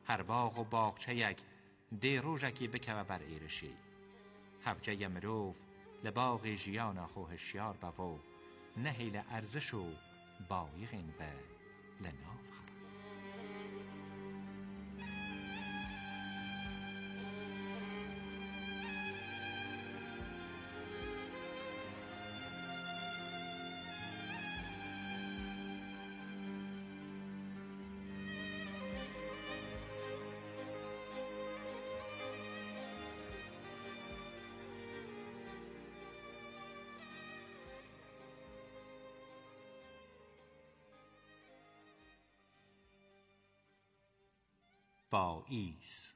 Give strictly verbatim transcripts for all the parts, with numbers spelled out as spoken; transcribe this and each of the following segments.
هر باغ و باغچه یک دی روژکی بکوه بر ایرشی. هفجه مروف لباغ ژیانا خو هشیار بوو، نهیل ارزش و بایغین و لناف خرا. پاییز.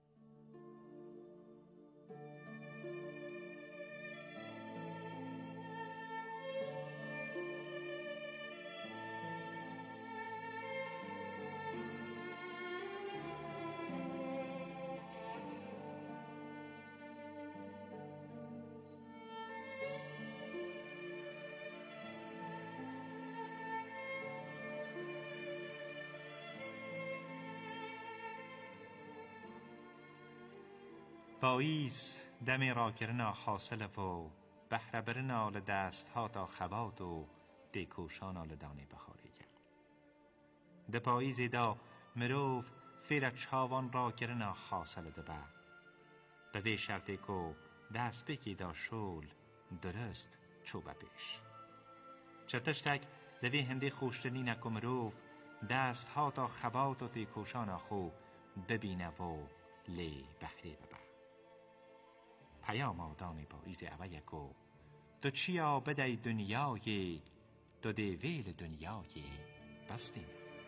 پاییز دمی را گرنا حاصل و بهره برنا لدست ها تا خبات و دیکوشانا لدانی بخاری کرد. ده پاییزی دا مروف فیر چاوان را گرنا حاصل دبا. به وی شرطی که دست بکی دا شول درست چوبه بیش. چتشتک دوی هندی خوشتنی نکو مروف دست ها تا خبات و دیکوشانا خو ببینه و لی بهره ببا. پیام آدانی پاییز اوه یکو دو چیا بدهی دنیای دو دیویل دنیای بستیم.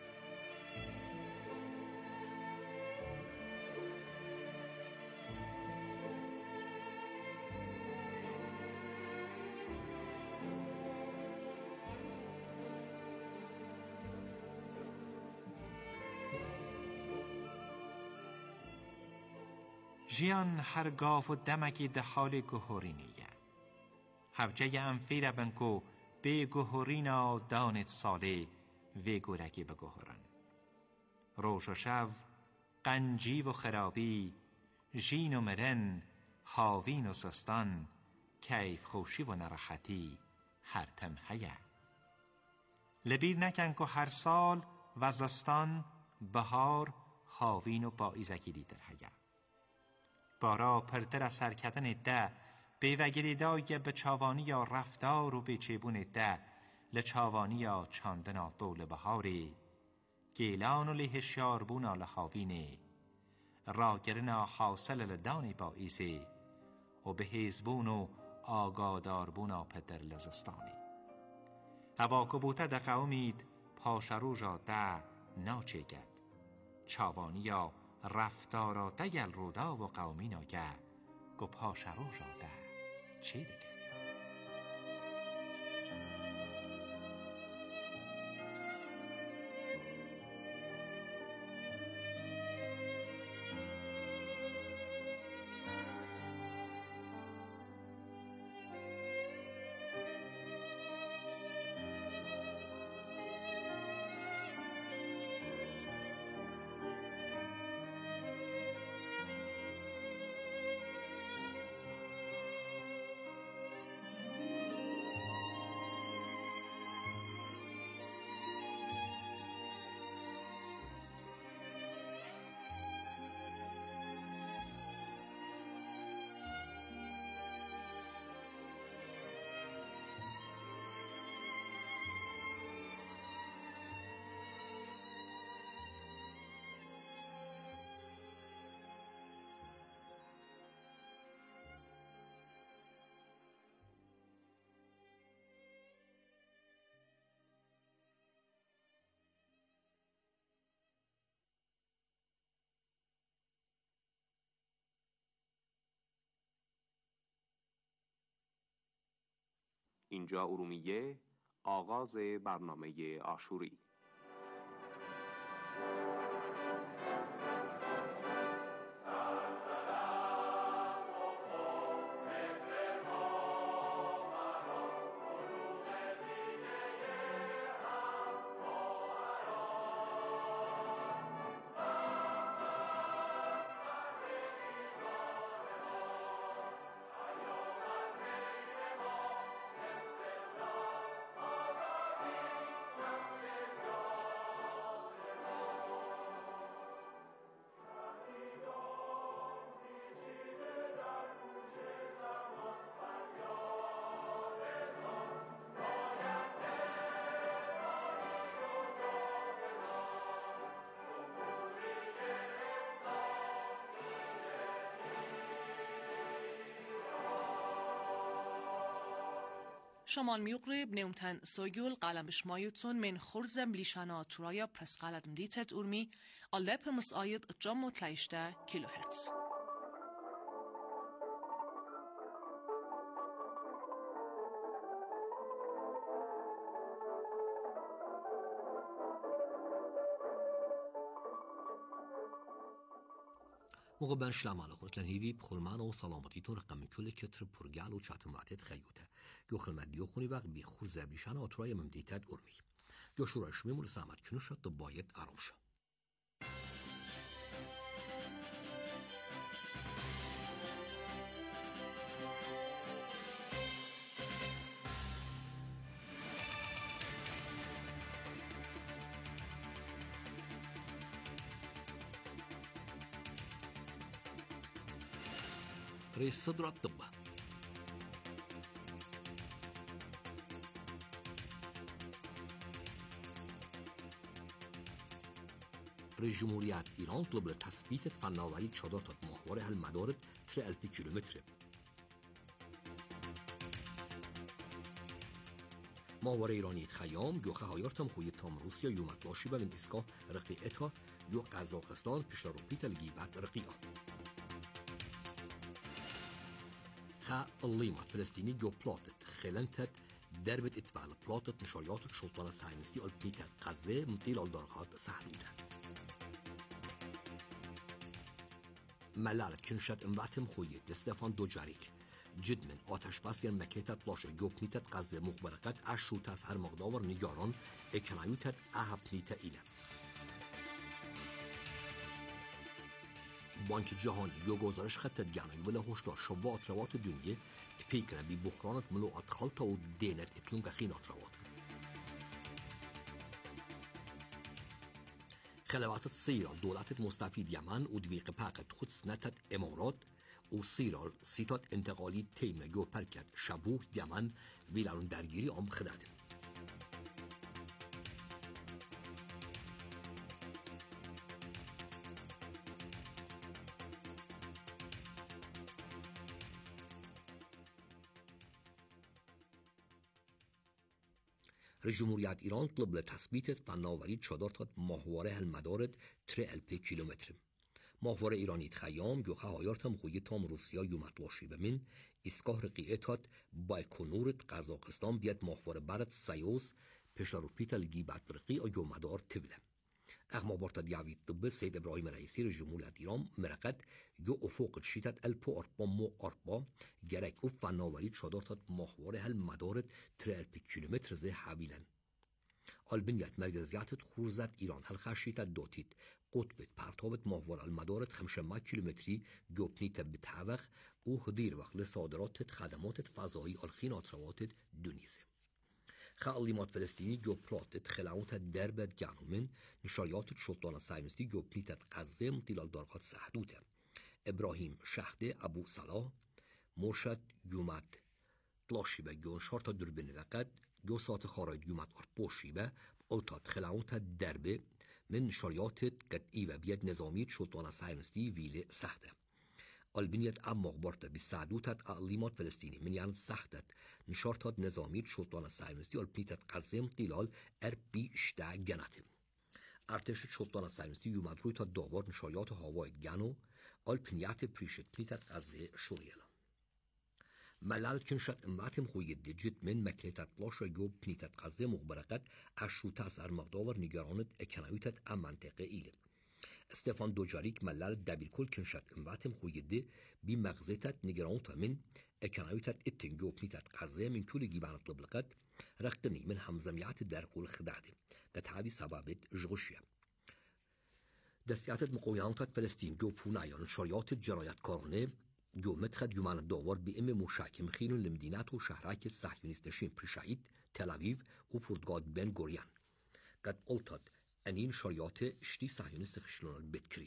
ژیان هر گاف و دمکی ده حال گهورینیه. هفجه انفیر بنکو به گهورینا دانت ساله وی گورکی به گهورن. روش و شو قنجی و خرابی ژین و مرن هاوین و سستان کیف خوشی و نرختی هر تمهیه. لبیر نکن که هر سال وزستان بهار هاوین و پاییزکی دیتر هیه. بارا پرتر از سرکتن ده بیوگیری دای به چاوانی یا رفتار و به چیبون ده لچاوانی یا چاندنا دول بهاری گیلان و لهشیاربونا لخاوینی راگرنا حاصل لدانی پاییزی و به حیزبون و آگاداربونا پتر لزستانی. هوا کبوته ده قومید پاشروژا ده ناچیگد چاوانی یا رفتارا دگل رودا و قومینا گه گو پاشرو را ده چی دیگه. اینجا ارومیه، آغاز برنامه عاشوری. شمال ميقرب نومتن سويول قلم بشمايوتون من خرزم ليشانا ترايا برس قلم ديتت أرمي قلب مسايد جم وتلايشتا كيلو هرتز. موقع بن شلام على خورتن هیوی بخورمان و سلامتی تو رقم کل کتر پرگل و چتر معتد خیوته گو خلمت دیو خونی وقت بی خور زبریشن آترای ممدیتت ارمی گو شورایش میمول سامت کنو شد تو باید آرام شد. رئيس صدر الطب رئيس جمهورية إيران طلب لتثبيت فناوری چادر محور هالمدار تر ألف كيلومتر. محور ایرانی خیام گوخه هایارتم خوی تام روسیا یومت لاشی به من اسکا رقی اتا یو قزاقستان پیش رو پیت الگیبت رقیه. خا الليمة فلسطيني جو بلاتت خلنتت دربت اتفال بلاتت نشريات الشلطان الصهيونستي البيتت غزة مطيل الدرجات سحلوده. ملال كنشت امواتم خويت استفان دوجاريك جد من آتش بس ين مكيتت بلاش جوبنيتت غزة مخبرقت اشو تس هر مقدار نگاران اکنایوتت اهبنیت ایله. بانک جهانی یو گزارش خطت گنایی ولی هشدار شوات روات دنیا تپیکنه بی بخرانت ملوعات خالتا و دینت اتلونگ خینات روات. خلوات سیرال دولت مستفید یمن و دویق پاقت خود سنتت امارات و سیرال سیتات انتقالی تیم گو پرکت شبوه یمن ویلان درگیری آم خداده. رئیس جمهوریت ایران طلب لتثبیت فناوری چادر تا محور هالمدار تر ألف کیلومتر. محور ایرانی خیام گوخه هایارتم خوی تام روسیا یومت لاشی به من اسکاه رقیعتات بایکونورت قزاقستان بیاد محور برد سیوس پشاروپیت الگیبت رقی و یومدار تبله. اغما بارتا دیوید طب سید ابراهیم رئیسی رئیس جمهوریت ایران مرقت یو افق شیتت الپو ارپا مو ارپا گرک او فناوری چادر تا محور هالمدار تر ألف کیلومتر زه حویلن. البنیت مرکزیت خورزت ایران هل خشیت دوتید قطبت پرتابت محور المدارت خمسمائة کیلومتری گوپنیت بتحوخ او هدیر وقت لصادرات خدمات فضایی الخینات رواتت دونیزه. خالیمات فلسطینی جو پلاتت خلاوت دربت گنومن نشریات شلطان الصهیونستی گوپنیت غزه مطیل درقات سحدوته. ابراهیم شهده ابو صلاح مرشد یومت تلاشی به گون شارتا دربن وقت دو ساعت خارج یومت ارپوشی به اوتات خلاوت دربه من نشریات قطعی و بیاد نظامی شلطان الصهیونستی ویله سحده. البنیت اما اخبارت بسعدوتت اقلیمات فلسطینی من یعنی سحتت نشارتات نظامی شلطان الصهیونستی البنیتت قزم طیلال ار بیشتر گناتم. ارتش شلطان الصهیونستی یومد روی تا داور نشریات هوای گنو البنیت پریشت پنیتت قزه شوریلا. ملال کنشت امواتم خوی دیجت من مکلیتت لاش جو پنیتت قزه مخبرقت اشوتاس ار مقدار نگرانت اکنایوتت ام منطقه ایله. استفان دوجاریک ملال دبیرکل کنشت امواتم خوی دی بی مغزیتت نگرانت من اکنایوتت اتنگو پنیتت قزه من کل گیبانت لبلقت رقنی من همزمیات درقول خداده دتعبی سبابت جغشیه. دستیاتت مقویانتت فلسطین جو پونایان شریات جرایت کارانه جو مدخد يومان داور بإم مشاكم خيلون لمدينات وشهرات الصهيونستشين بريشايد تل أبيب وفردقات بن غوريان قد قلتت أنين شريات شتي صهيونست خشلون البتكري.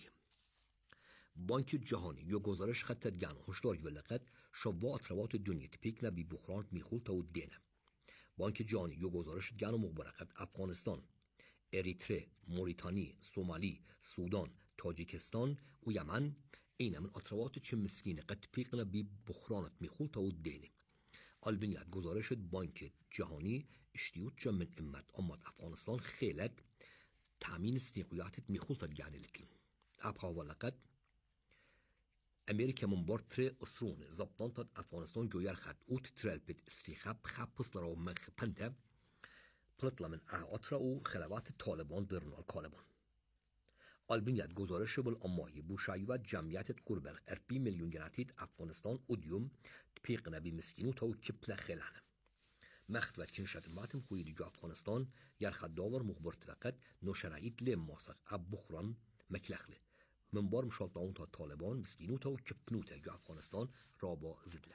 بانك جهاني يو گزارش خطت گانو هشدار يولقت شوا اطروات الدنيا تبيكنا بي بخران ميخولتا و دينه. بانك جهاني يو گزارش گانو مخبرقت افغانستان اریتره، موریتانی، سومالی، سودان، تاجیکستان و یمن اینا من اطروات چه مسکینه قد پیقنا بی بخرانت میخولتا و دینه. Albanyat گزارش بانک جهانی اشتیوت من امت آمد افغانستان خیلت تأمین استقلاليت مخلطة جانلكن أبقى ولقد أمريكا من بارتر أسرون زبطانة أفغانستان جوير خد أوت ترالبت استخاب خبص لرو من خبنته بلطلا من أعطرا و خلوات طالبان برنال كالبان آلبانیت گزارش بالأمایی بوشایوت جمعیت قربل اربی میلیون گناتیت افغانستان اودیوم پیق نبی مسکینو تا و کپنه خیلانه مخت و کنشت ماتم خوی دیگه افغانستان یر خداور مخبرت وقت نوشرعید لیم ماسق اب بخوران مکلخله من بار مشالطاون تا طالبان مسکینو تا و کپنو تا دیگه افغانستان رابا زدله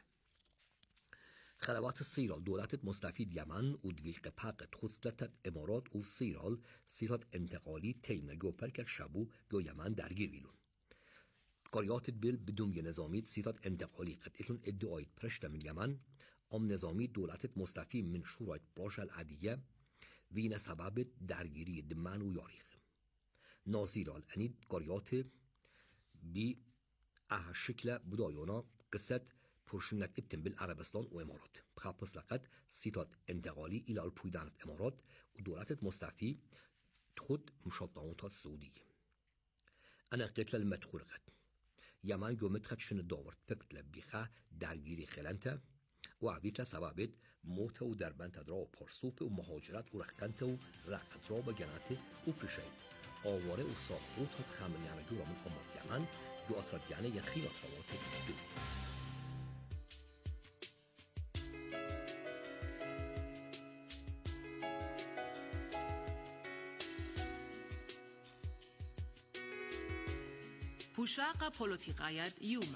خلوات سیرال دولت مستفید یمن و دویق پاقت خودستت امارات و سیرال سیرات انتقالی تیمه گو پرکت شبو گو یمن درگیر ویلون قاریات بیل بدون یه نظامیت سیرات انتقالی قتلون ادعایت پرشت من یمن ام نظامی دولت مستفی من شورایت باش العدیه وین سبب درگیری دمن و یاریخ نازیرال انید قاریات بی اه شکل بدایونا قصت پرشونت اتن بالعربستان و امارات بخاپس لقد سیتات انتقالی الى الپویدانت امارات و دولت مستفی خود مشابطان تا سعودی انا قتل المدخول قد یمن گومت خد شن داورت پکتل بیخه درگیری خلنته و عبیت سببت موت و دربنت درا و پرسوپ و مهاجرت و رختنت و رقت را با جنات و پشید آواره و ساخروت هد خمل یعنجور من امار یمن جو اطرد یعنی یخیل اطروات دو پوشاق پولوتیقایت یومه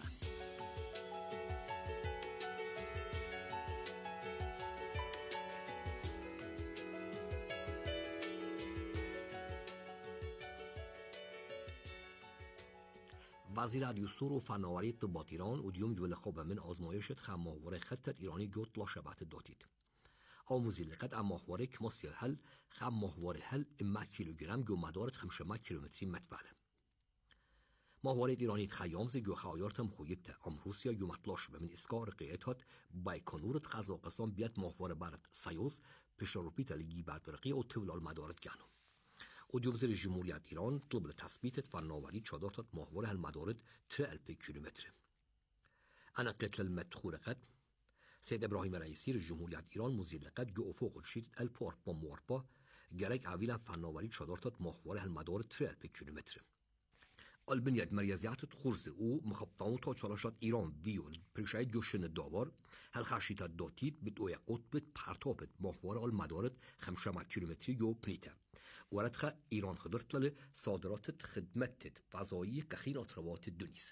وزیر دیوسور و فناوری طبات ایران و دیوم جول خوب من آزمایشت خماوره خطت ایرانی گوت لاشبت داتید. آموزی لقد اماهواره کماسی هل خماواره هل اما کیلوگرم گو مدارت خمشما کیلومتری متوله. ماهواره ایرانی خیامز گو خایارتم خویبته ام روسیا گو مطلاش به من اسکار قیعتات بایکانورت غزا قسام بیت ماهواره برد سیوز پشاروپیت لگی بردرقی و تولال مدارت گانو. وديوم زیر جمهوریت ایران طلب تثبیت فناوری چادرت ماهواره المدارد تلت کیلومتر. انا قتل المدخول قد سید ابراهیم رئیسی جمهوریت ایران مزید قد جو افق الشید الپورت با مورپا گرک عویلا فناوری چادرت ماهواره المدارد تلت کیلومتر. البنیت مرکزیت خورز او مخبطان تا چالشات ایران ویول پرشاید جوشن داور هل خشیت داتید بدوی قطبت پرتابت ماهواره المدارد خمسة کیلومتری جو پنیته. وردخ ایران خدرت ل صادرات خدمت فضایی کخینات روات دنیسه.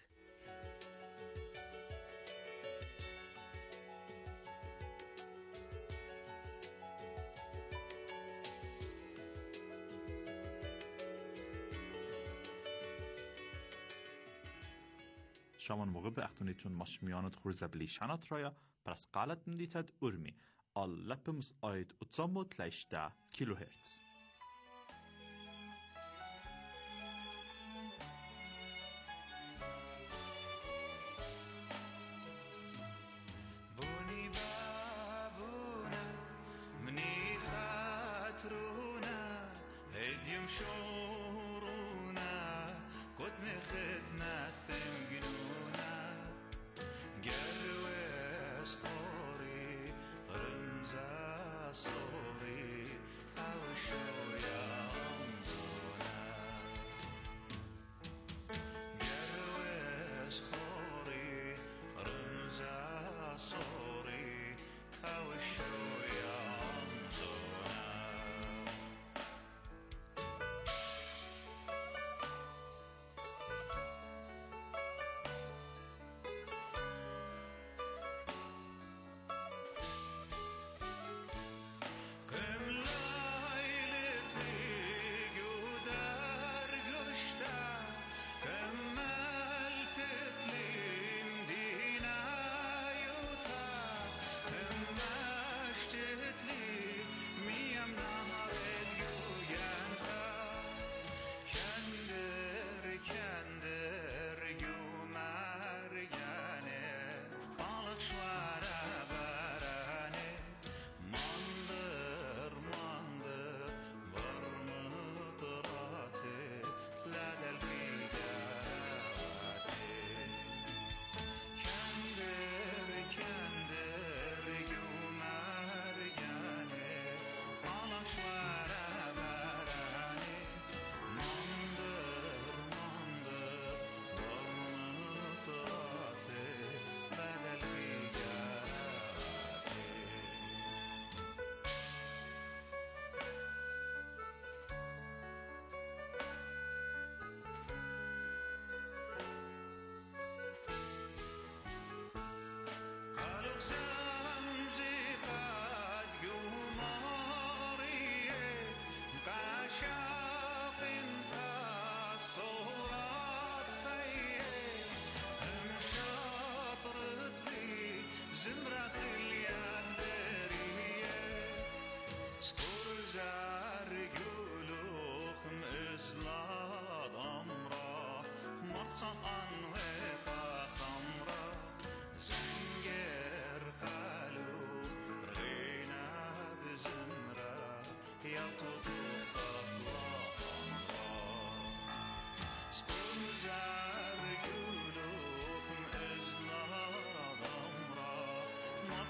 شامان موقع به اختونیتون ماشمیانت خورزه بلیشانات رایا پرس قالت مدیتد ارمی آل لپمز آید اتساموت لیشته کیلو هرتز.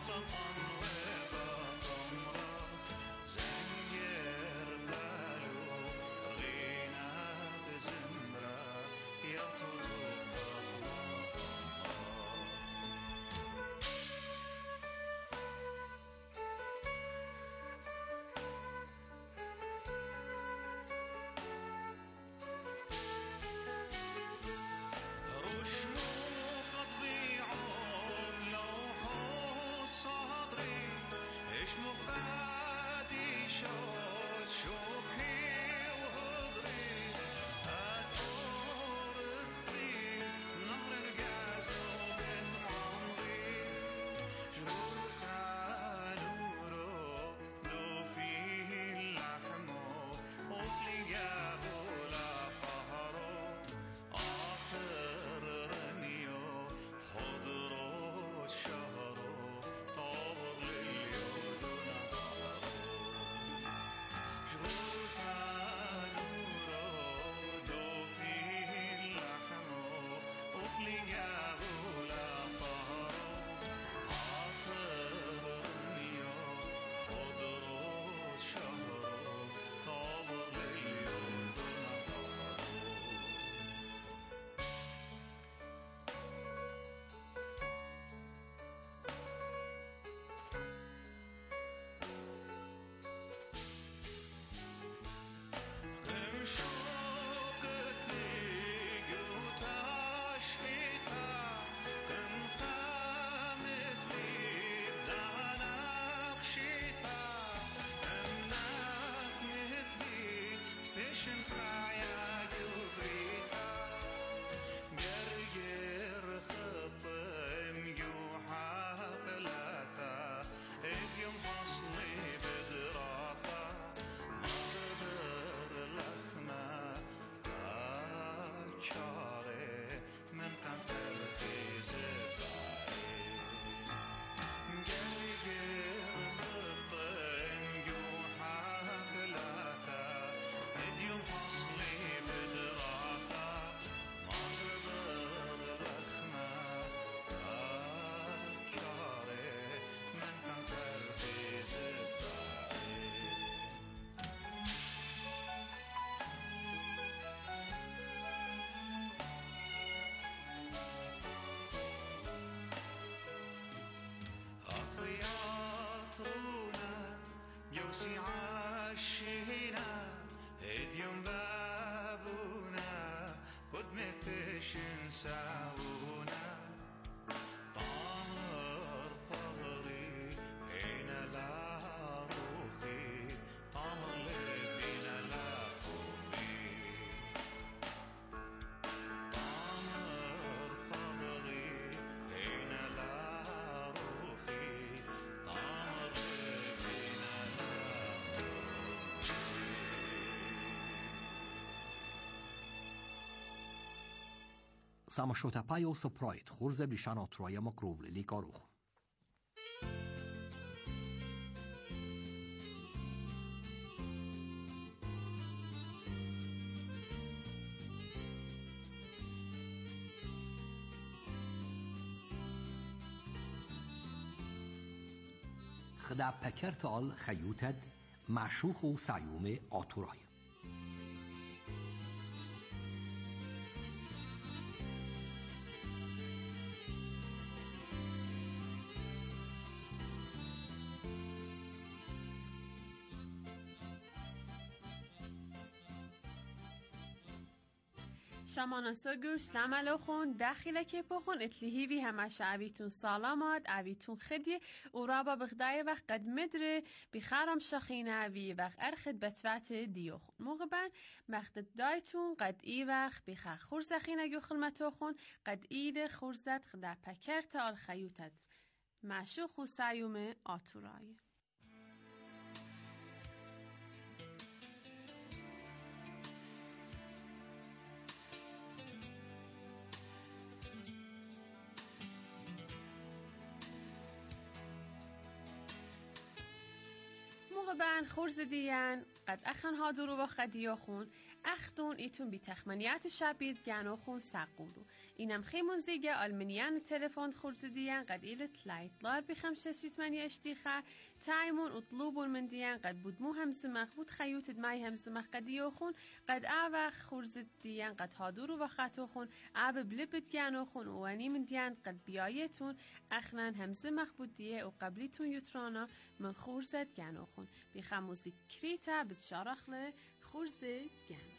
Samoshotapajo så prajt churze blišano troja mokrovli likaruch. خدا پکرت آل خیوتد معشوخ و سیوم آتورای. شما گوش نملو خون داخله که پخون اتلیهی وی همش عبیتون سلامات عبیتون خدی و رابا بخدای وقت قد مدره بخارم شخینه وی وقت ارخد بتوات دیو خون موقبا مخدت دایتون قد ای وقت بخار خورزخینه گو خلمتو خون قد اید خورزت خدا پکرت آل خیوتد معشوخ و سیوم آتورای. موقع بان خورز دیان قد اخن ها درو و خدیا خون اختون ایتون بی تخمنیت شبید گنو خون سقولو اینم خیمون زیگه آلمنیان تلفون خورز دیان قد ایلت لايطلار بخمسة ثمانية اشتيخة تايمون اطلوبون من دیان قد بود مو همزمخ بود خيوت دماي همزمخ قد يوخون قد آوخ خورز دیان قد هادورو و خطوخون آب بلبت گنو خون وانی من دیان قد بیایتون اخنان همزمخ بود دیه و قبلیتون یوترانا من خورزت گنو خون بخموزی کریتا بتشارخله خورز گنو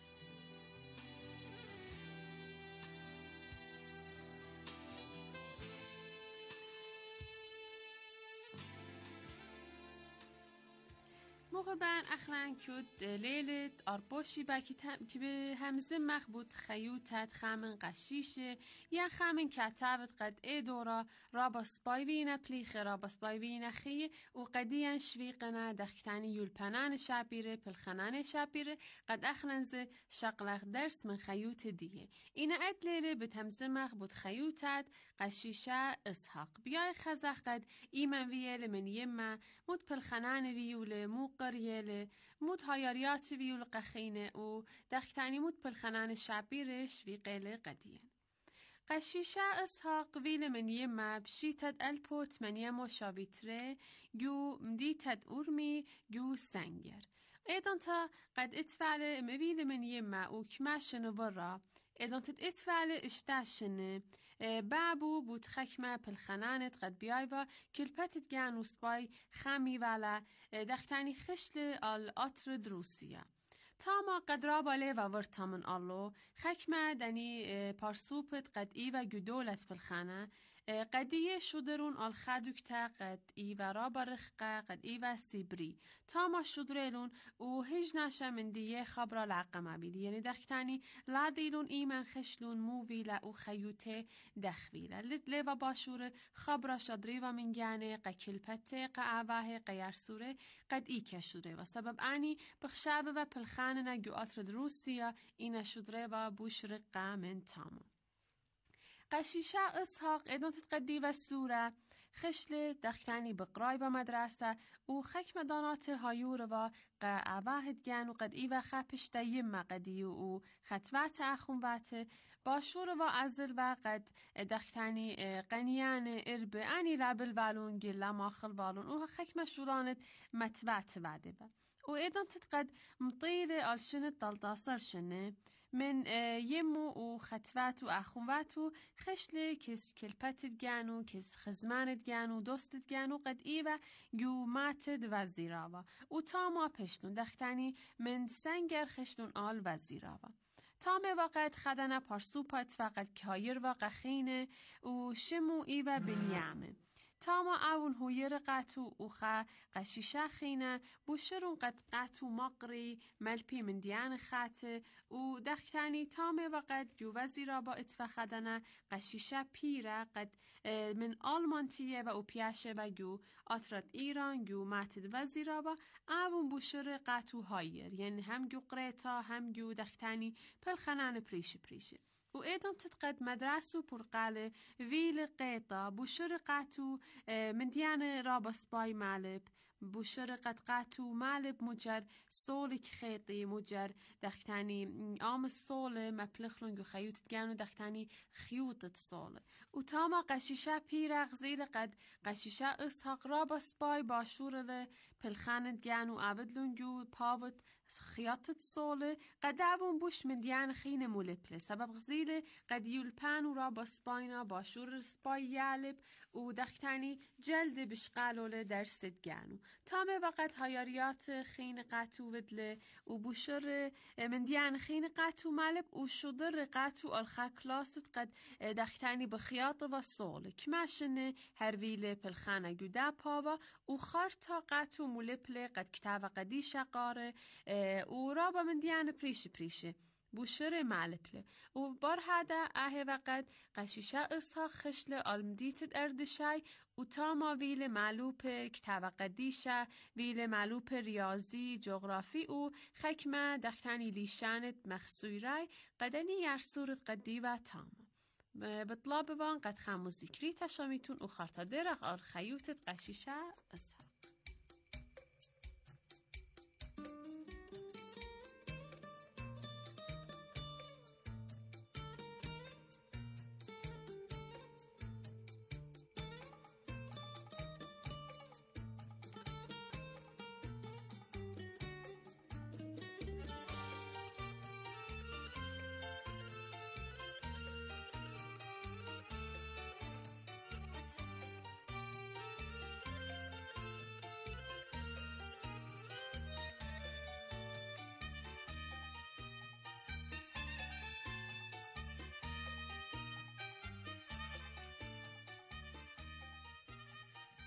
موقع بان اخران کود لیلت آرپوشی با که به همزه مخبوط خیوتت خامن قشیشه یا خامن کتابت قد ای دورا رابا سپایوین پلیخ رابا سپایوین خی و قدیان شویقنا دختانی یولپنان شابیره پلخنان شابیره قد اخران زه شقلق درس من خیوت دیه این اد لیله به همزه مخبوط خیوتت قشیشه اسحاق بیای خزخ قد ایمن ویل من یما مود پلخنان ویول موق قريله مود هاياريات ويول قخينه و دختاني مود بالخنان شابيرش في قيله قديان قشيشة اسحاق ويل من يما بشيتد ألبو تمانية مشابيتره جو مديتد أورمي جو سنجر ايضا تا قد اتفعل مبيل من يما و كماشن برا ايضا تد اتفعل اشتاشن بابو بود خکمه پلخنانت قد بیایوا کلپتت گان و سپای خمی والا دختانی خشل آل آتر دروسیا تاما قد راباله و ورطامن آلو خکمه دنی پارسوپت قد ایوا گدولت پلخانه قدیه شدرون آل خدوکتا قد ایوا رابا رخقه قد ایوا سیبری تاما شدرلون و هج ناشا من دیه خبرا العقمه بیدی یعنی دختانی لادیلون ایمن خشلون موویلا و خیوته دخویلا لیوا باشور خبرا شدریوا من گانه قد کلپته قد آواه قیارسوره قد ای کشوره و سبب آنی بخشابه و پلخانه نگو آتر دروسیا اینا شدریوا بوشرقه من تاما قشیشه اسحاق ادانت قدی و سوره خشل دختانی بقرای با مدرسه و خکم دانات هایور و قعواهد گن و قد ایوه خپش دیم قدی و خطوات اخونوات باشور و ازل و قد دختانی قنیان ارب انی لبل والون گلا ماخل والون و خکم شورانت متوات وعده با و ادانت قد مطیل آلشنت دلداستر شنه من یمو و خطوات و اخوات و خشل کس کلپتت گانو کس خزمانت گانو دوستت گانو قد ایوه گو ماتد وزیراوا و تاما پشتون دختانی من سنگر خشتون آل وزیراوا تامه وقت خدنا پارسوپت وقت کایر و قخینه و شمو ایوه بنیامه تاما اون هویر قطو اوخا قشیشه خینه بوشرون قد قطو مقری ملپی من دیان خاته و دختانی تامه وقت گو وزیرا با اتفخدنه قشیشه پیره قد من آلمانتیه و او پیاشه و گو آترات ایران گو ماتد وزیرا با اون بوشر قطو هایر یعنی هم گو قریتا هم گو دختانی پلخنان پریش پریشه و ایدان تتقد مدرسو پرقاله ویل قیطا بوشر قاتو من دیان رابس باي مالب بوشر قد قاتو مالب مجر سولك خيطي مجر دختاني آم الصولة مبلخلون جو خيوت تجانو دختاني خيوط الصولة و تاما قشيشة بيرغ زيل قد قشيشة اسحاق رابس باي باشور له پلخانت جانو عبدلون جو پاوت خياطة صولة قد عوون بوش من ديان خين مولبله سبب غزيله قد يولپان و رابا سباينا باشور سباي يالب و دختاني جلد بشقالوله درست جانو تامه وقت هاياريات خين قاتو ودله و بوشر من ديان خين قاتو مالب و شدر قاتو الخا كلاست قد دختاني بخياطة و صولة كماشنه هرويله پلخانه جدا پاوا و خارتا قاتو مولبله قد كتاب قدي شقاره و رابا من دیان پریش پریشه بوشر معلبله و بار هده اه وقت قشیشه اسحاق خشل آلمدیت اردشای و تاما ویل معلوپ کتاب قدیشه ویل معلوپ ریاضی جغرافی و خکمه دختانی لیشانت مخصوی رای قدنی یرسورت قدی و تاما بطلاب بان قد خمو ذکری تشامیتون و خارتا درق آل خیوتت قشیشه اسحاق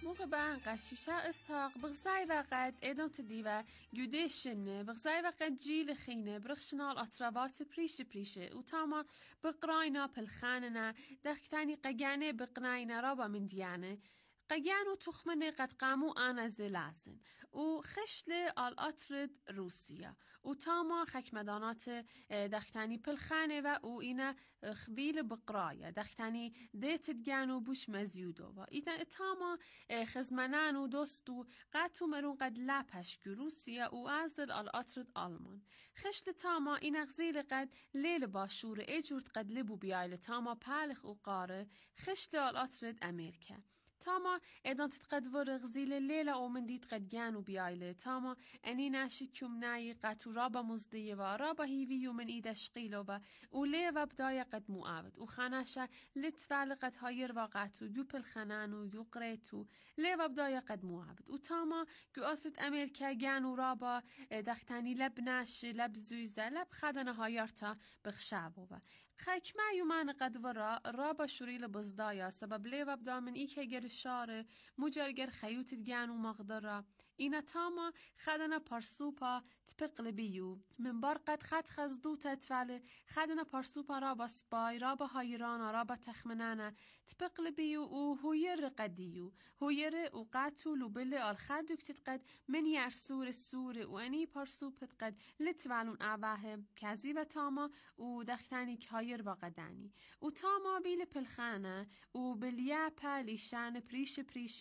موقع بان قشيشة إسحاق بغزاي وقت إدم تديوة جوديشن بغزاي وقت جيل خينة برخشنا الأطرابات بريش بريشة وتاما بقراينا بالخاننا دختاني قجانة بقراينا رابا من ديانة قجانو تخمني قد قاموا آنا زلازن وخشل الأطرد روسيا وتاما خكمدانات دختاني بالخانة و إينا خبيل بقرايا دختاني ديت دجانو بوش مزيودو و إذا تاما خزمنانو دوستو قاتو مرون قد لابش روسيا و أزل الأطرد ألمان خشل تاما إينا غزيل قد ليل باشور اجورد قد لبو بيايل تاما بالخ و قاره خشل الأطرد أمريكا تاما ايضا تتقدور غزيل الليلة او من ديت قد جانو بيايلة تاما اني ناشي كمناي قاتو رابا مزدية و رابا هيويو من ايدا شقيلو با و ليوا بداية قد مؤابد و خاناشا لتفعل قد هاير و قاتو يو بالخنانو يو قريتو ليوا بداية قد مؤابد و تاما جو اصرت امريكا جانو رابا دختاني لب ناشي لب زوزة لب خدنا هايرتا بخشابو با خاک ما یومان قد ورا رابا شوریل بزدایا سبب لیو ابدا من ایکه گر شاره مجرگر خیوت دگان و مغدره اینا تاما خدنا پرسوپا تپقل بیو من بار قد خد خزدو تتفعل خدنا پرسوپا رابا سپای رابا هایرانا رابا تخمنانا تپقل بیو و هویر قدیو هویر و قاتو لبل الخدوک تتقد من یرسور السور و انی پرسوپت قد لتفعلون اواه کذیب تاما و دختانی که هایر با قدانی و تاما بیل پلخانه و بلیاپا لیشان پریش پریش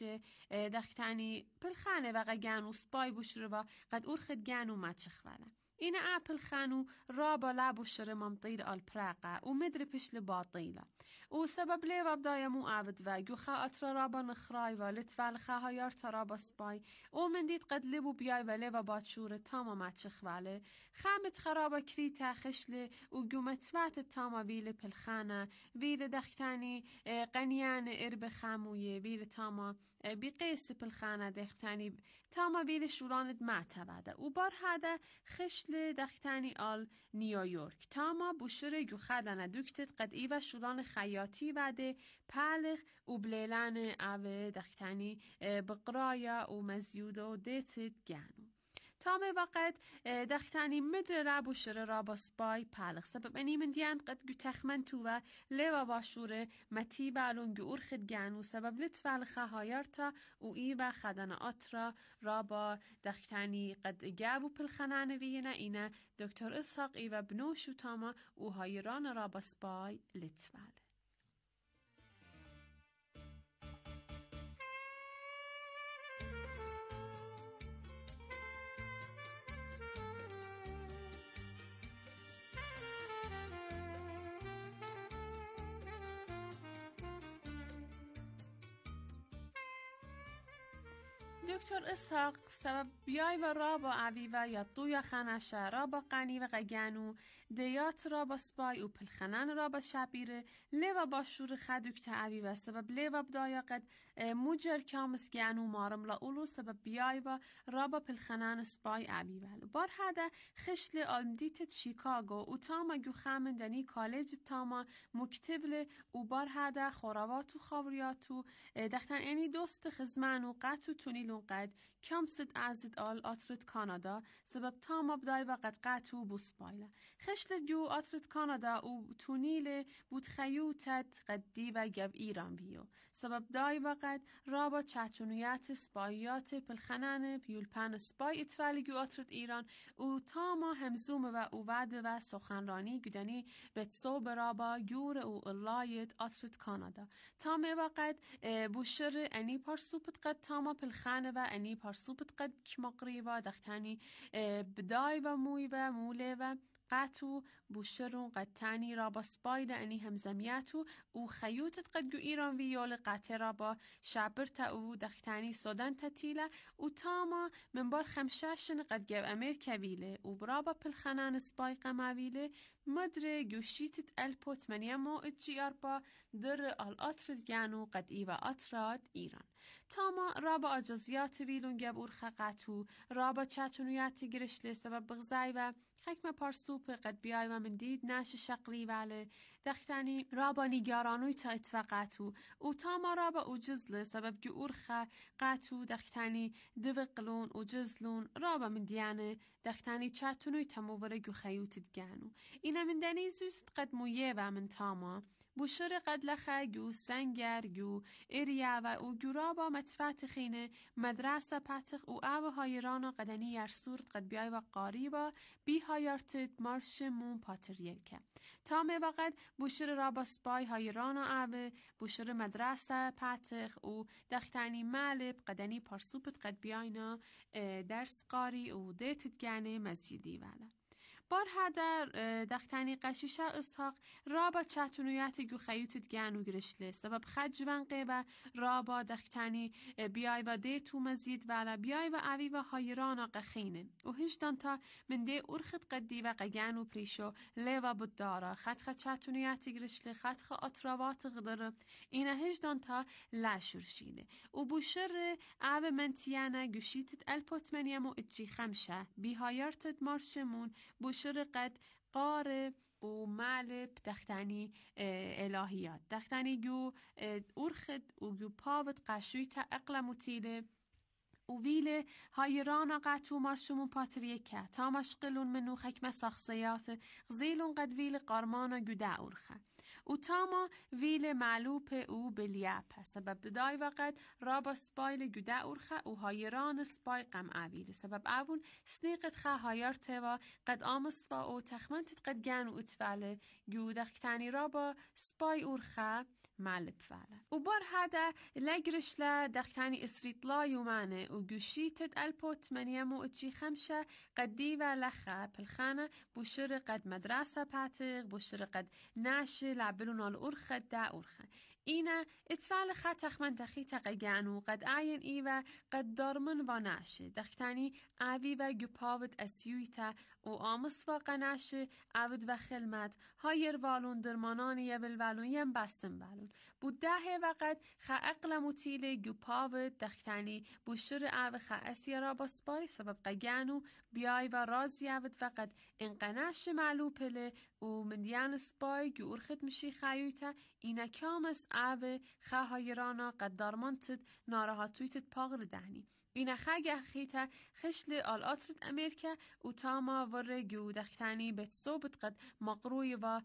دختانی پلخانه و قگان و سپای بشروا قد ارخد گانو ما تشخواله اینا اپل خانو رابا لابو شر ممطيل البراقة ومدري بش لباطيلة وسبب ليه وابدايا مو عبد واجو خا أترى رابا نخراي ولتفعل خا هيار ترابا سباي ومن ديت قد لبو بياي وليه وباتشورة تاما ما تشخواله خامت خرابا كريتا خشله وجومت فات تاما بيل بالخانة بيل دختاني قنيان إرب خاموية بيل تاما بقيس بالخانة دختاني تاما بيل شوراند ما تباده وبار هذا خشل دختاني آل نيويورك تاما بوشره جو خدنا دوكتت قد إيوه شوران خياتي بعده پالخ و بليلان اوه دختاني بقرايا و مزيودو ديتت جانو تامه وقت دختانی مدر رابو شر رابا سپای پالخ سبب انی من دیان قد گو تخمن توه لیوا باشوره متی بالون گو ارخد گانو سبب لتفعل خهایرتا و ایوه خدن آترا رابا دختانی قد گاو پلخنانه وینه اینه دکتر اسحاق ایوه بنوشو تامه و هایران رابا سپای لتفعل دکتر اسحاق سبب بیای و رابا عویوه یا دویا خانشه رابا قنی و قگانو دیات رابا سپای و پلخنان رابا شبیره لیوا باشور خدوکت عویوه سبب لیوا بدایا قد مجر کامس گانو مارم لا اولو سبب بیای و رابا پلخنان سپای عویوه بار هده خشل آندیتت شیکاگو و تاما گو خامندنی کالج تاما مکتبل و بار هده خوراواتو خوریاتو دختن اینی دوست خزمانو قطو تونیلون قد کمست ازد آل آترت کانادا سبب تاما بدای و قد قطو بوسپایله خشل جو آترت کانادا و تونیل بود خیوتت قدی و گب ایران بیو سبب دای و قد رابا چتونیت سپایات پلخنان پیولپن سپای اتفالی جو آترت ایران و تاما همزوم و اوود و سخنرانی گدنی بتسو برابا یور و اللایت آترت کانادا تاما و قد بوشر انی پارسوپت قد تاما پلخانه و انی پارسوپت قد کمقری و دختانی بدای و موی و موله و قاتو بوشرون قد تاني رابا سبايدا اني همزمياتو و خيوتت قد جو ايران ويول قاتي رابا شابرتا او دختاني سودان تتيلا و تاما من بار خمشاشن قد جو امريكا ويله و برابا پلخنان سباي قماويله مدر جوشيتت البو تمانيامو اتجي اربا در الاترد جانو قد ايوا اتراد ايران تاما رابا اجازيات ويلون جب ارخا قاتو رابا چاتونيات گرشل سبب بغزاي و خکم پارسوپ قد بیای و من دید نش شقلی ولی دختانی رابا نیگارانوی تا اتفاقاتو او تاما رابا او جزل سبب گی اورخه قاتو دختانی دوقلون او جزلون رابا من دیانه دختانی چاتونوی تمووره گو خیوت دگانو اینا من دنی زوست قد مویه و من تاما بوشر قد لخه گو سنگر گو اریا و او گرابا متفات خینه مدرسه پاتخ او او هایرانا قدنی یرسورد قد بیای و قاریبا بی هایارتد مارش مون پاتریل که تامه وقت بوشر رابا سپای هایرانا او بوشر مدرسه پاتخ او دختانی مالب قدنی پارسوبت قد بیاینا درس قاری او دیتد گانه مزیدی والا بار هدر دختانی قشیشه اسحاق رابا چتونویت گو خیوتت گانو گرشله سبب خجوان قیبه رابا دختانی بیای و دی تو مزید ولا بیای و اوی و هایرانا قخینه و هشتان تا من دی ارخت قدی و قگانو پریشو لیوا بود دارا خطخ چتونویت گرشله خطخ اطراوات غدر اینه هشتان تا لاشورشیده و بوشر او منتیانه گوشیتت الپوت منیمو اتجی خمشه بی هایارتت مارشمون بوشر قد قاره و مالب دختانی الهیات دختانی گو ارخد و گو پاوت قشوی تا اقلم و تیله و ویله هایرانا قطو مارشمون پاتریه که تا مشقلون منو خکم ساخصیات غزیلون قد ویل قارمانا گو دا ارخه و تاما ویل معلوپ او بلیاپه سبب دای وقت رابا سپایل گو دا ارخه و هایران سپای قم اویل سبب اون سنیقت خا هایارته و قد آمس و او تخمنتت قد گانو اتفاله گو دختانی رابا سپای ارخه معلب فعلا و بار هذا لقرش لا دختاني اسريت لا يومانه و قشيتت البوت منيمو اتشي خمشة قد ديوة لخا بالخانة بوشر قد مدرسة باتغ بوشر قد ناشي لعبلونا الأرخة دا أرخة اینا اتفال خطخ منتخی تقیانو قد آین ایوه قد دارمن و ناشه دختانی آوی و گپاود اسیویتا و آمس و قناشه آود و خلمت هایر والون درمانانی یبل والون یم بستن والون بوده وقت خا اقل مطیل گپاود دختانی بوشر آو خا اسی را بسپای سبب قیانو بیای و رازی آود وقت انقناش معلو پله و مندیان سپای گو ارخت مشی خایویتا اینا کامس آوه خواهایرانا قد دارمانتد ناراحتویتد پاغر دهنی. اینا خاگه خیتا خشل آل آترد امریکا و تاما ور گو دختانی بت صوبت قد مقروی و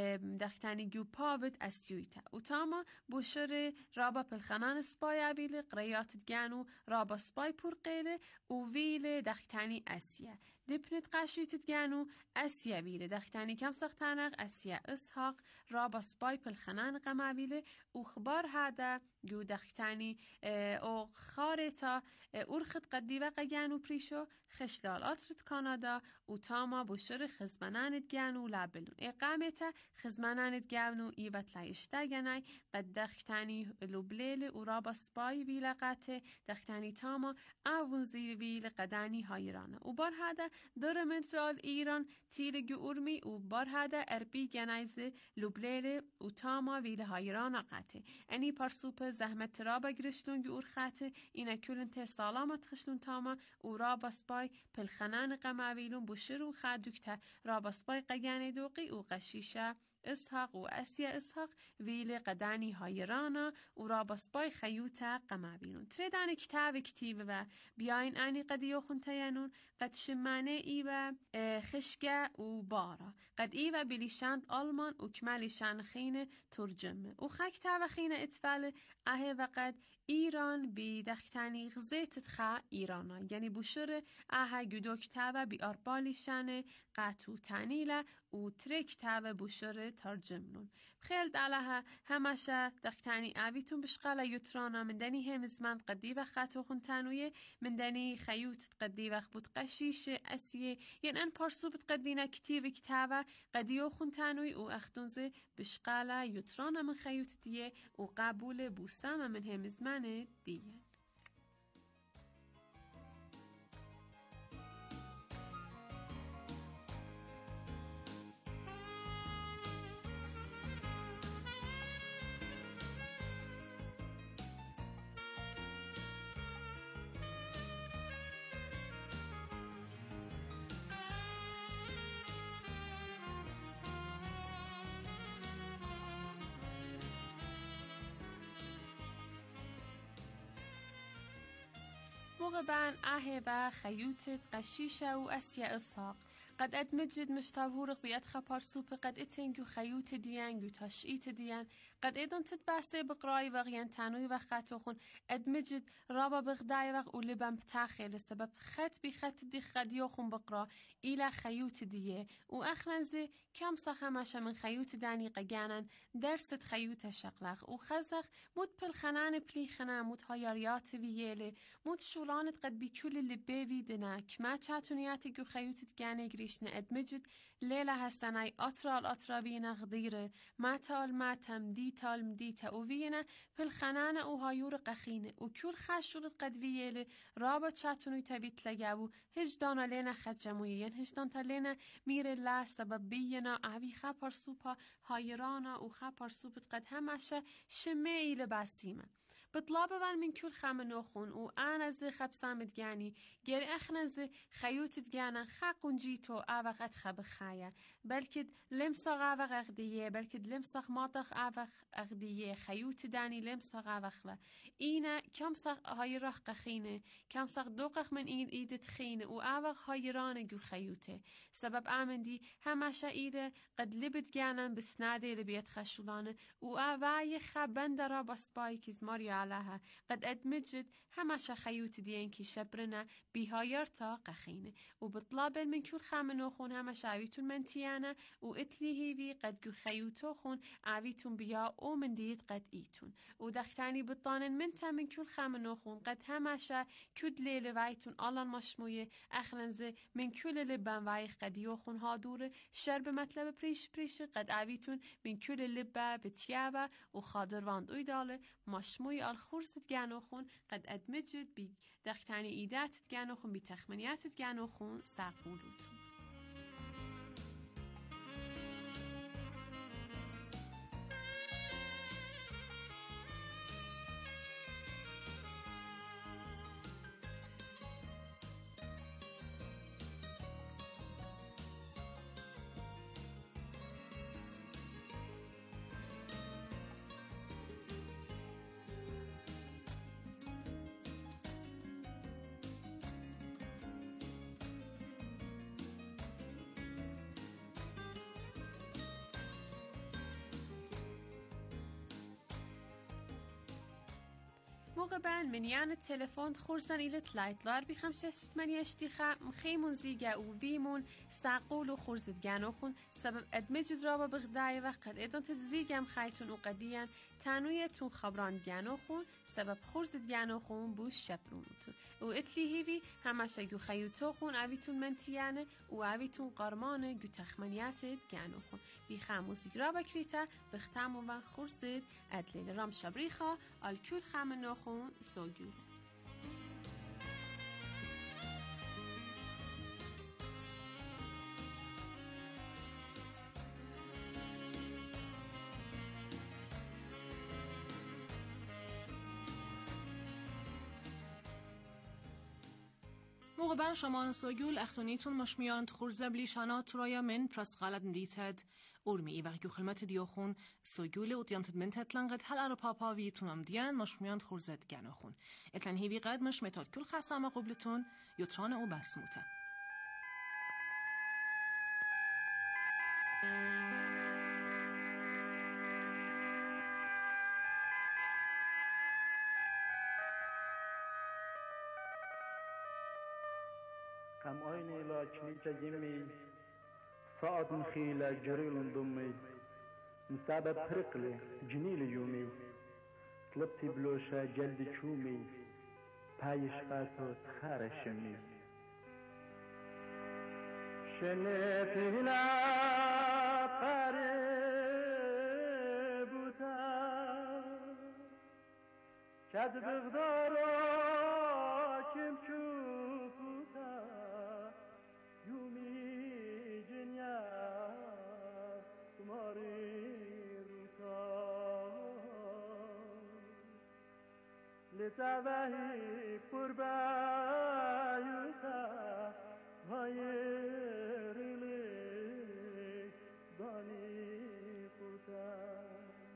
دختانی گو پاوت اسیویتا و تاما بوشر رابا پلخانان سپای ویل قریاتت گانو رابا سپای پور قیله و ویل دختانی اسیه دپنت قاشیتت گانو اسیه ویل دختانی کم سختانق اسیه اسحاق رابا سپای پلخانان قماویله و خبار هادا گو دختانی او خارتا ارخت قدی و قیانو پریشو خشلال آترت کانادا و تاما بوشر خزمنانت گانو لابلون اقامتا خزمنانت گانو ایوت لایشتا گنای قد دختانی لوبلیل و رابا سپای ویلقاته دختانی تاما آون زیر ویل قدانی هایرانه و بار هادا در منترال ایران تیل گو ارمی و بار هادا اربی گنایز لوبلیل و تاما ویل هایرانه قاته انی پرسوپ زحمت رابا گرشتون گو ارخاته اینا کلنت سلامت خشلون تاما و رابا سپای پلخنان قماویلون بوشر و خادوکتا رابا سپای قیانه دوقی و قشیشه اسحاق و اسیا اسحاق ویل قدانی هایرانا و رابا سپای خیوتا قماویلون تردان کتاب کتیب و بیاین آنی قدیو خونتینون قد شمانه ای و خشگه و بارا قد ای و بلیشاند آلمان و کمالیشان خینه ترجمه و خکتا و خینه اتفال اه و قد ایران بی دختانی غزیتت خا ایرانا یعنی بوشر اه گدو کتاب بی اربالیشانه قطو تانیله و تره کتاب بوشر ترجمنون خیلد علاها همشه دختانی آویتون بشقاله یوترانا من دنی همزمند قدی و خطو خونتانویه من دنی خیوت قدی و خبوت قشیش اسیه ین ان پارسوبت قدینا کتیب کتابه قدیو خونتانوی و اختونزه بشقاله یوترانا من خیوت دیه و قبول بوسام من همزمانه دیه موقع بان اه با خيوتة قشيشة وأسيا إصاق قد أدمجد مشتابورق بيدخا بارسوب قد إتنجو خيوت ديان جو تشئيت ديان قد إيضا تتباسي بقراي وغيان تانوي وخاتوخون أدمجد رابا بغداي وغ ولبان بتاخي لسبب خط بخط دي خديوخون بقرا إلى خيوت ديه وأخنزي كم صخماشا من خيوت داني قجانا درست خيوت شقلق وخزخ مد بالخنان بلي خنا مد هاياريات ويالي مد شولانت قد بكل اللي بيوي دنا كما تشاتونياتي جو خيوت دجاني قريشنا أدمجد ليلة هستناي أطرا الأطرا بينا غضيرة ما تال ما تم دي تال مديتا وفينا بالخنانة وهايور قخينة وكل خاشولت قد ويالي رابا تشاتوني تبيت لجابو هجدانا لينا خجمويين هجدان تلينا مير الله سبب بينا عبي خبر سوبا هايرانا وخبر سوبت قد هماشا شمعي لباسيمة بطلابه ون من كل خم نخون و آن از خبسامت گانی گر اخنز خیوتت گانا خاقون جیتو آوقت خب خایا بلکه لمساق آوق اغدیه بلکه لمساق ماطق آوق اغدیه خیوت دانی لمساق آوقلا اینا کمساق های رخ قخینه کمساق دوقخ من این ایدت خینه و آوق های رانگو خیوته سبب آمندی همشه ایده قد لبت گانا بسناده لبیت خشولانه و آوای خبند را بسپای کزماریا لها قد أدمجد همش خيوت ديان كي شبرنا بهايرتا قخينة وبطلابن من كل خامنو خون همش عويتون منتيانا وإتلي هيفي قد جو خيوتو خون عويتون بيا او من ديت قد إيتون ودختاني بطانن منتا من كل خامنو خون قد همش كد ليلة وايتون آلان مشموية أخرنزه من كل لبان وايخ قد يوخون هادوره شرب مطلب بريش بريش قد عويتون من كل لبا بتيابا وخادر واند ويداله مشموي الخورست جانوخون قد أدمجد بي دختاني إيداتت جانوخون بتخمنياتت جانوخون ساقولوتون موقع بان من يعني التلفون خورزان إلى تلايتلار بخمسة ثمانية اشتخاء مخيمون زيجا وفيمون ساقولو خورزت جانوخون سبب أدمج زرابة بغداية وقد إذن تتزيجا مخايتون وقديان تانويتون خبران جانوخون سبب خورزت جانوخون بوش شبرونتون وإتلي هيفي هماشا جو خيوتوخون عويتون منتيانة وعويتون قرمانة جو تخمنياتت جانوخون بخامو زيجرابة كريتا بختامو وان خورزت أدليل رام شبريخا الكل خامنوخون سوجول موقع شمان سوگول اختونیتون مشمیان تخورزه بلیشانات رایا من پرست غالت ندیتد اورمی ای وقتی خلمت دیوخون سوگول و دیانتد من تطلنقد هل ارو پاپاوی تونم دیان مشمیان تخورزت گناخون اتلن هیوی قد مش متاد کل خسامه قبلتون یوتران او بسموته كم عيني لا كنيتا جمي صعد مخيلة جريل ضمي مسابة برقلة جنيل يومي طلبتي بلوشة جلد شومي بايش فاتو تخار شمي شنفي لا قربوتا كاد بغدارو كم شوفوتا يومي جنيا تماري روتا لتابعي قربايوتا غير لي داني فوتا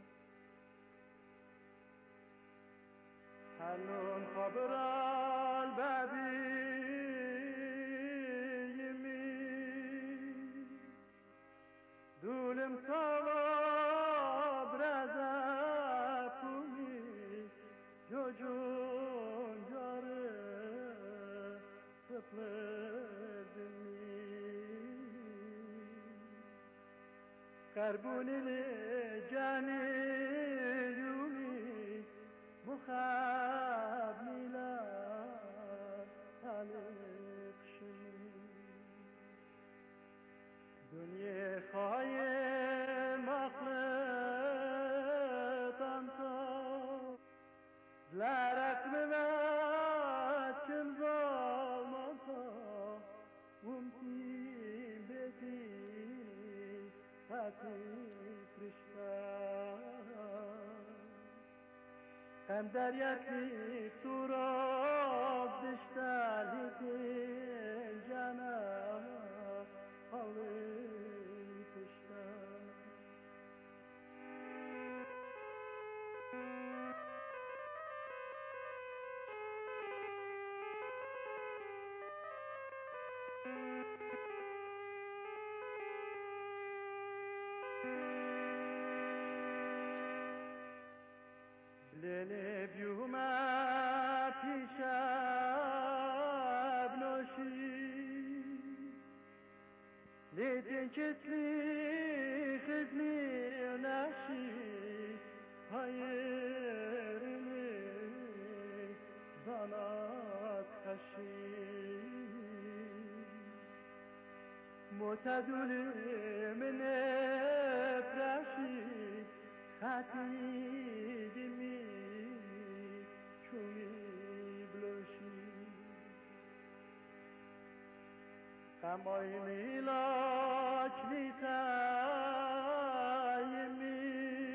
حنون خبرال ببیمی دولم سواب رزقونی جوجون جاره سپلدمی قربونی جانی یومی مخاب میلاد عليك شمي دنيا خايم مخلط انت لا رقم ما كم ظلمتا ومتين بيتي هاتي فرشتان هم دریاتی تو را دشتالیتی جانم حالی پشتم لنبيوما في شاب نوشي لتنكسلي خزني ناشي هايرني ضنات خشي متدولي من افراشي خاتيدمي شومي بلوشي خمايني لاكني تايمي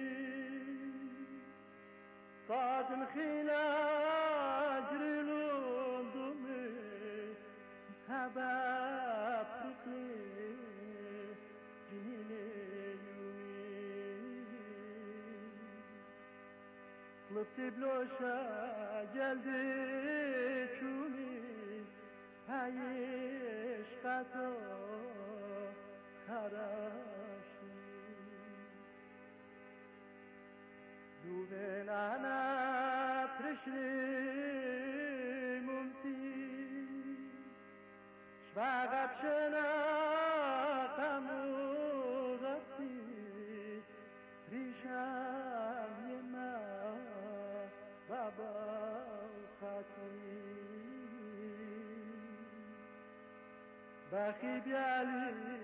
صادم خلاج رلوندمي سبب تقلي جنيني طلبتي بلوشة جلدي شوني هايش قطو خراشي دوبين أنا ترشني ممتي شفاقت شنا قمو غطي ريشام يما بابا خاطري بخي بيالي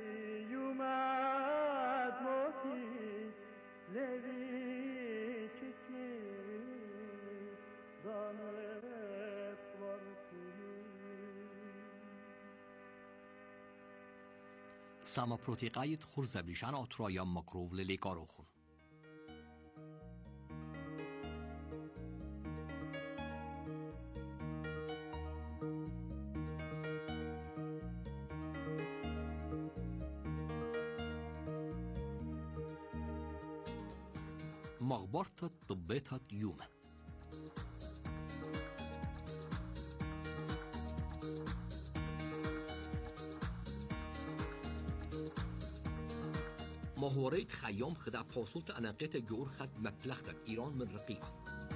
يومات موتي لذي چكي دانت ورطي Sama proteqayet xurzablishan otroya makrovle lekarokhun. مغبرة طبيتها يوم ماهواريت خيام خدع پاسولت انقیت جور خد مپلختت ایران من رقیقا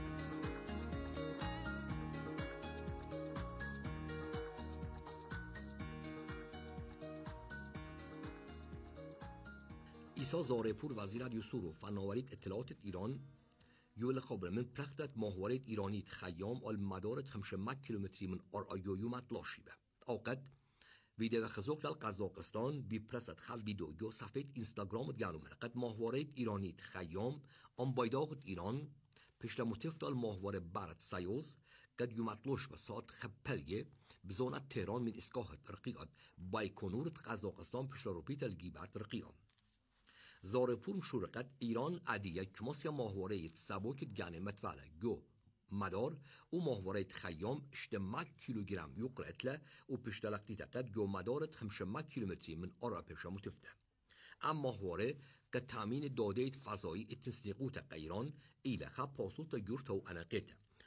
ایسا زارپور وزیر دیوسور و فناوریت اطلاعات ایران یول خبر من پلختت ماهواريت ایرانیت خیام آل مدارت خمشه مک کیلومتری من آرآیویومت لاشیبه اوقات ویدیو خزوق دل قزاقستان بی پرست خل ویدیو جو صفحه اینستاگرام گانومن قد ماهواريت ایرانیت خیام آن بایداغت ایران پشت متف دال ماهواره برد سیوز قد یومتلوش و ساعت خپلگه بزونت تهران من اسکاهت رقیقات بایکونورت قزاقستان پشت روپیت الگیبت رقیقام زارپور مشورقت ایران عدیه کماسیا ماهواره سبوک گانمت وله گو مدار او ماهواره خیام اشتمک کیلوگرم یقرأتله و پشتلقتی تقد جو مدارت خمشمک کیلومتری من آرا پشا متفته اما ماهواره که تامین داده فضایی اتنسنیقوت ایران ایله خب پاسوت یورت و انقیت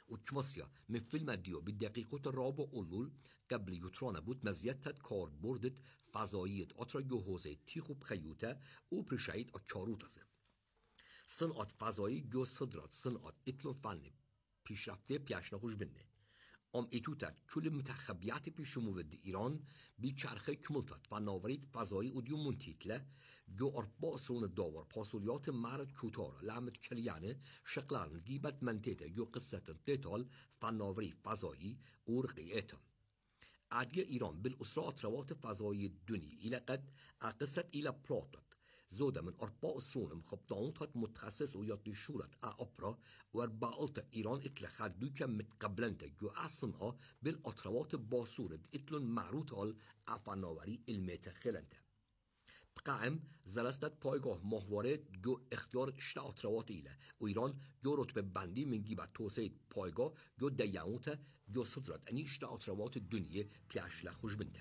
وكماسيا من فيلم ديو بالدقيقة الرابع أولول قبل يوترانا بود مزيتت كار بردت فضاییت آترا گوهوزه تیخو بخیوته و برشاید آچاروتازه. صنعت فضایی گو صدرات صنعت اتلو فن پیشرفته پیشنهوش بنه. ام ایتوتت کل متخبیات پیشموود ایران بی چرخه کملتت و ناورید فضایی و دیو منتیتله گو اربا سرون داور پاسولیات مرد کوتارا لعمت کلیانه شقلان دیبت منتیته گو قصت دیتال فناوری فضایی و رقیعتا. عدیه ایران بالأسرات روات فضایی دنی ایلا قد اقصت ایلا پلاتت زوده من اربا سرون مخبطانوتت متخصص و یادی شورت اپرا و ارباالت ایران اتل خدو که متقبلنت جو اصنها بالأطروات باسورد اتلون معروطال افناوری علمیت خلنته. بقایم زلستت پایگاه ماهواره جو اختیار شتا اطروات ایله و ایران جو رتبه بندی من گیبت توسعه پایگاه جو دیانوته جو صدرت انی شتا اطروات دنیه پیشله خوش بنده.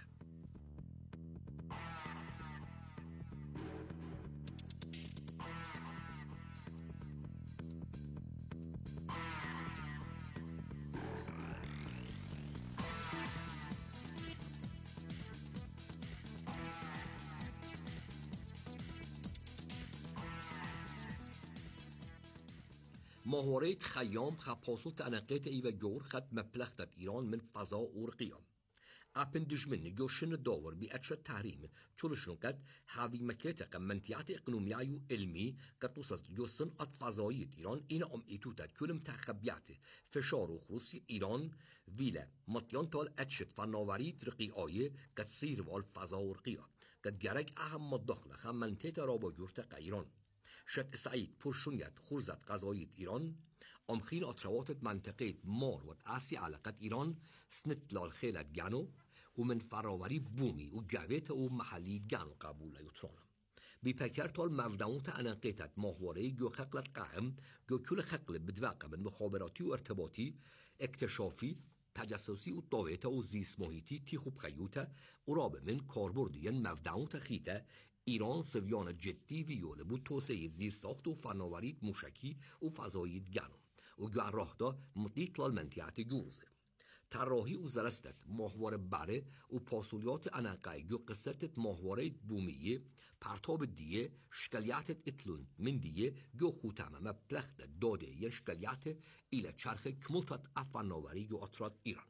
ماهواره خیام خپاسوت انقیت ایو جور خد مبلغت ایران من فضا و قیام. اپن دجمن جوشن داور بی اتش تحریم چولشون قد هاوی مکلت منتیات اقنومیای و علمی کتوسط جو صنعت فضایی ایران این ام ایتوتا کلم تخبیات فشار و خروسی ایران ویله مطیان تال اتشت فناوری رقی آیه کت سیر وال فضا و رقیام کت گرگ اهم مدخله خم منتیت را با جورت ایران. شد سعید پرشونیت خورزت قضاییت ایران امخین اطروات منطقه مار و آسی علاقت ایران سنت لال خیلت گانو و من فراوری بومی و جویت و محلی گانو قبول یوترانم. بی پکر تال مفدومت انقیتت ماهواره جو خقلت قائم جو کل خقل بدواقع من مخابراتی و ارتباطی اکتشافی تجسسی و طاویت و زیست محیطی تی خوب خیوته و رابه من کاربردین مفدومت خیته ایران سویان جدی ویوله بود توسعه زیر ساخت و فناوری موشکی و فضایی گانو و جو راه دا مطیق لالمنتیات جوزه. طراحی و زرستت ماهواره بره و پاسولیات انقای جو قصتت ماهواره بومیه پرتاب دیه شکلیاتت اتلون من دیه جو خوتمه مبلغت داده یه شکلیات ایل چرخ کمولتت افناوری جو اطرات ایران.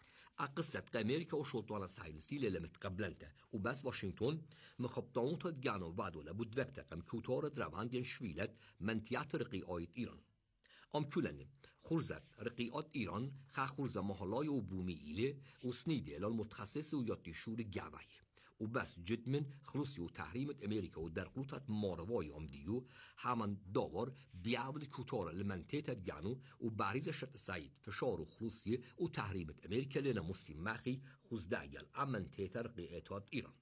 اقصت امریکا و شلطان صهیونیستی للمت قبلنته و بس واشنگتن مخبطانوتت گانو وعدوله بود وقت کمکوتار دروندین شویلت منتیات رقی آید ایران. ام کلنه خورزت رقیات ایران خا خورز محلای و بومی ایله و سنیده الان متخصص و یادی شور گوایه و بس جدمن خلوصی و تحریمت امریکا و در قلوتت ماروای ام دیو همان داور بیاول کوتار لمنتیتت گانو و باریز شد سعید فشار و خلوصی و تحریمت امریکا لنا مسلم مخی خوزداگل امنتیت رقیاتات ایران.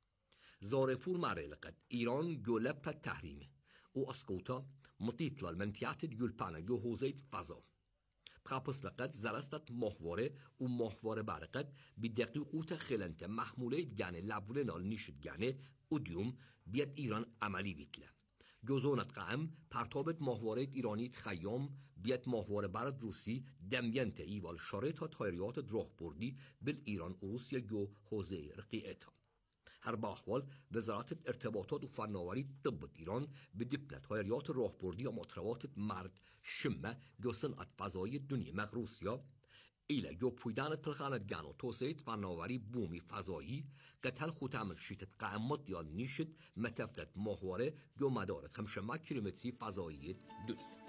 زارفور معرلقت ایران جولب تحریمه و اسکوتا مطیطل المنتیات دیولپانه جو حوزه فضا. بخاپس لقد زرستت ماهواره و ماهواره برقد بی دقیقوت خلنت محموله گانه لبولنال نیشت گانه و دیوم بیاد ایران عملی بیتله. جزونت قائم پرتابت ماهواره ایرانیت خیام بیاد ماهواره برد روسی دمینت ایوال شارط ها تایریات دروح بردی بل ایران و روسیه جو حوزه رقیعتا. هر با احوال وزارت ارتباطات و فناوری طب ایران به دیپلت هایریات راهبردی و مطروات مرد شمه جو صنعت فضایی دنیا مغروسیا ایله جو پویدانت پلخانت گانو توسعیت فناوری بومی فضایی قتل خوتامل شیتت قائمت یال نیشت متفتت ماهواره جو مدارت همشما کیلومتری فضایی دنیا.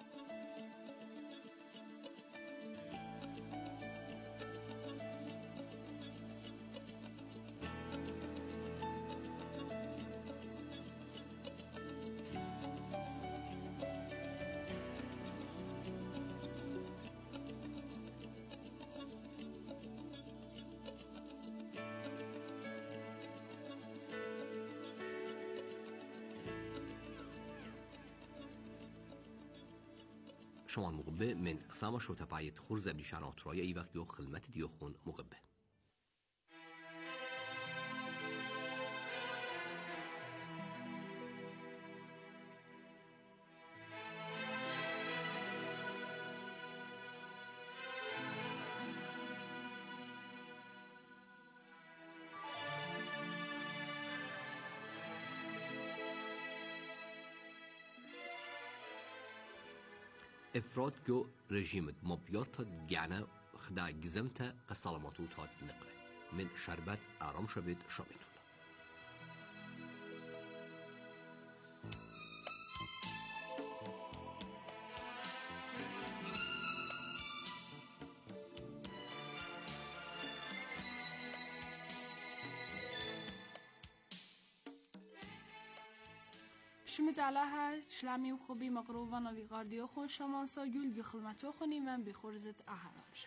شما مقبه من ساما شو تبعيت خرزة بلشانات رايا ايوك جو خلمت ديوخون مقبه. افراد جو رژیمت مبیارتا گانه خدا گزمتا قسالماتو تاد نقره من شربت آرام شبید شامیتون. شمت علىها شلامي وخبي مقروفانا لغارديو خون شمانسا يولجي خلمتو خوني من بخورزت أهرامش.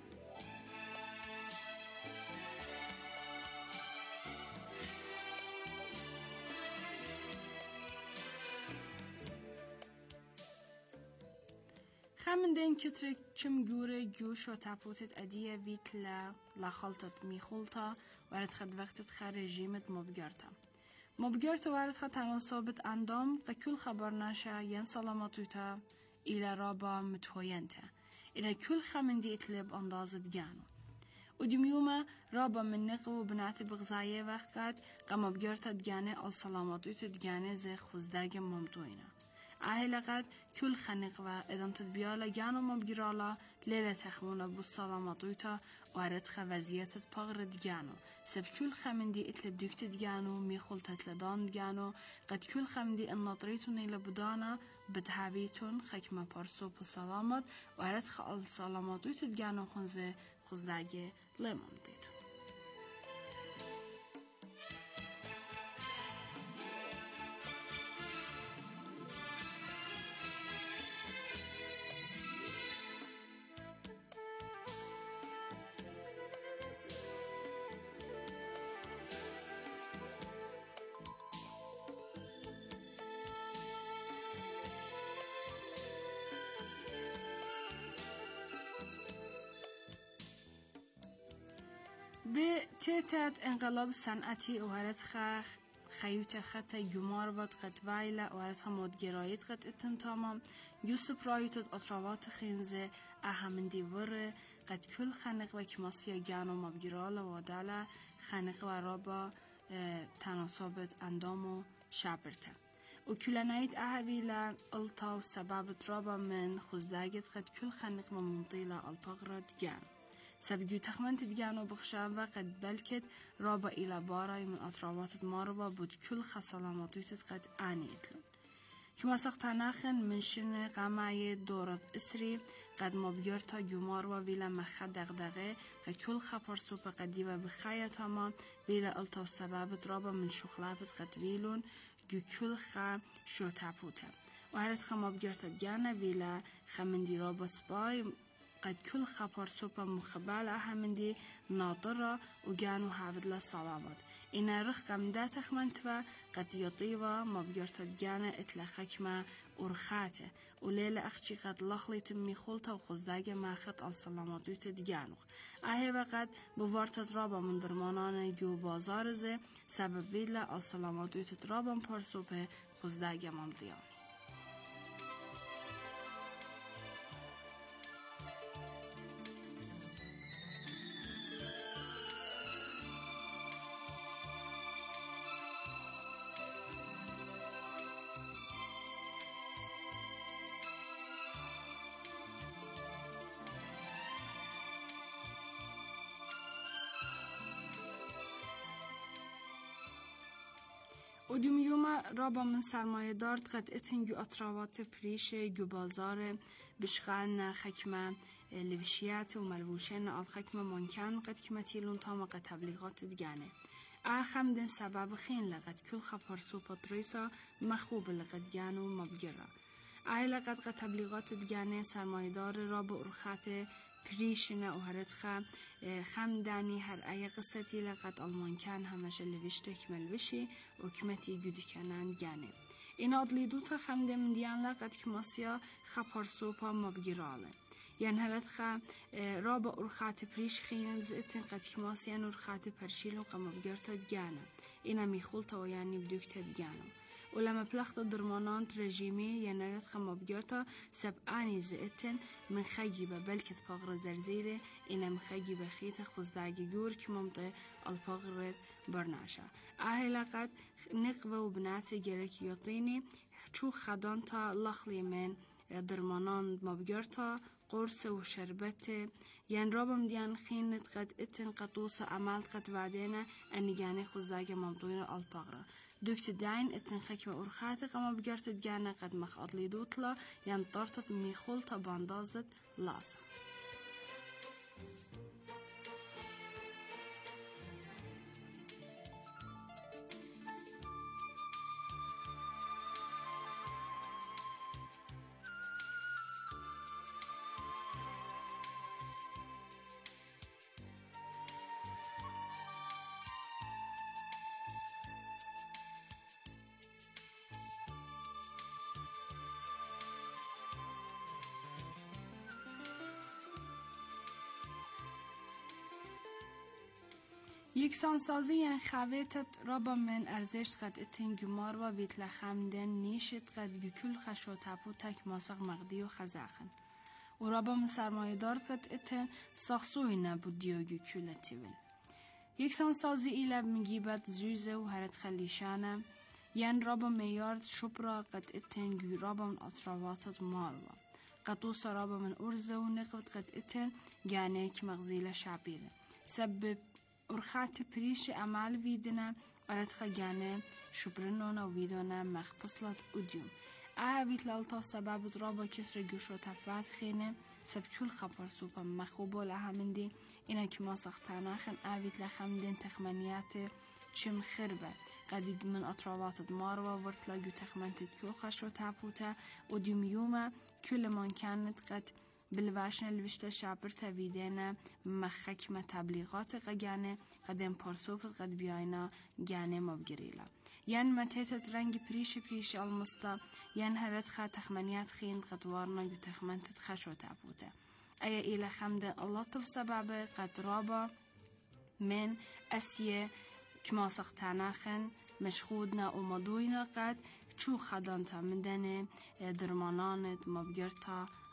خمن دين كترك كم جوري جوش وتابوتت أدية فيت لا لخلطة ميخولتا ورد خد وقتت خارجيمت مبجرتا. مبگرت وارد خد تناسبت اندام قکل خبر نشه ین سلامتوتا ایل رابا متوینته ایل کل خمندی اطلب اندازت گانو و دمیوما رابا من نقو بنات بغزایه وقت قم مبگرت دگانه ال سلامتوت دگانه ز خوزدگ ممتوینه اهل قد کل خنق و ادان تدبیالا گانو مبگرالا لیل تخمونه بو سلامتوتا وارد خ وضعیتت پاغر دگانو سب کل خمندی اطلب دکت دگانو میخول تتلدان دگانو قد کل خمندی الناطریتون ایل بدانا بدهویتون خکم پارسو پا سلامت وارد خ ال سلامتوت دگانو خونزه خوزدگ لیمون دیتون به تیتت انقلاب صنعتی اوهرت خخ خیوت خط جمار بود قد وایل اوهرت مدگرایت قد اتن تمام یوسف رایتت اطراوات خینزه اهمندی وره قد کل خنق و کماسیا گانو مبگرال و داله خنق و رابا تناسبت اندام و شابرته و کلنایت اهویلا التا و سبابت رابا من خوزداگت قد کل خنق و منطیلا الپاغرد گان سبجو تخمنت ديانو بخشان وقد بلكت رابا إلى باراي من أطراوات ماربا بود كل خسالاماتوتت قد آنيتلن كما سقطناخن من شن قمعي دورت إسري قد مبيرتا جماروا ويلا مخد دغدغه قد كل خبر سوبا قديبا بخايا تمام ويلا التو سبابت رابا من شخلابت قد ويلون جو كل خا شو تابوتا وهرت خا مبيرتا ديانا ويلا خمندي رابا سباي قد كل خبر سوبا مخبال أهمندي ناطرة وجانو حافظ للسلامات إن رخ قمدا تخمنتوا قد يطيوا مبيرت جانا اتلا خكمة ورخاته وليلة أختي قد لخلي تمي خلطة وخزداجة ما خط السلامات يتدجانو أهي وقد بوارت رابا من درمانان جو بازار زي سبب بيلا السلامات يتدرابا بارسوبه خزداجة ممضيان ودوم يوما رابا من سرمایه دارد قد اتن جو اطراوات پریش جو بازار بشغالنا خکمه لوشیات و ملوشن آل خکمه ممکن قد کمتیلون تاما قد تبلیغات دگانه اخم دن سبب خین لقد کل خبر سوپا تریسا مخوب لقد گانو مبگره ای لقد قد تبلیغات دگانه سرمایه دار رابا ارخات پریشنه و هرتخه خمدانی هر ای قصتی لقد آلمان کن همش لوشتک ملوشی و کمتی جدی کنند گانه این آدلی دوتا خمده من دیان لقد کماسیا خبر سوپا مبگراله یعنی هرتخه رابا ارخات پریش خینن زیتن قد کماسیا ارخات پرشیل و قمبگرتا دگانه اینا میخولتا و یعنی بدوکتا دگانه ولما بلغت درمانان رژیمی یعنی رد خمابگرتا سب آنی زیتن من خیبه بلکت پاغر زرزیره اینا مخیبه خیت خوزداگی جور که ممته الپاغرد برناشه آهی لقد نقوه و بنات گرک یطینی چو خدان تا لخلی من درمانان مبگرتا قرص و شربت ین رابم دیان خینت قد اتن قطوس عملت قد وعدینا انیگانه خوزداگ ممدوین الپاغرا دکت داین اتن خکم ارخات قم بگرتت گانه قد مخاطلی دوتلا ین طارتت میخولتا باندازت لازم. یکسان سازی ین خویتت رابا من ارزشت قد اتن گمار و ویت لخمدن نیشت قد گکل خشو تپو تک ماسق مقدی و خزاخن و رابا من سرمایه دارد قد اتن ساخصوی نبودی و گکل تیول یکسان سازی ایلب میگیبت زوزه و هرت خلیشانه ین رابا میارد شپرا قد اتن گی رابا من اطراواتت ماروا قطو سرابا من ارزه و نقوت قد اتن گانه که مغزیل شعبیره سبب ارخات پریش عمل ویدنا ارد خجانه شبرنونا ویدونا مخبصلت ادیوم اهویت لالتا سبب رابا کسر گوشو تفبات خینه سب کل خبر سوپا مخوبول اهمندی اینا که ما سختاناخن اهویت لخمدین تخمانیات چم خربه قدید من اطراوات ماروا ورتلا جو تخمانتت کل خشو تپوتا ادیوم یوما کل من کانت قد بالواشن الوشته شابر تاویدینا مخک ما تبلیغات قگانه قدم پارسوب قد بیاینا گانه مبگریلا ین متیتت رنگ پریش پریش المستا ین هرت خا تخمانیات خین قد وارنا جو تخمانتت خشو تابوته ایا ایلا خمد الله تو سبب قد رابا من اسیه کما سختاناخن مشخودنا و مدوینا قد چو خدانتا مندنه درمانانت مبگرتا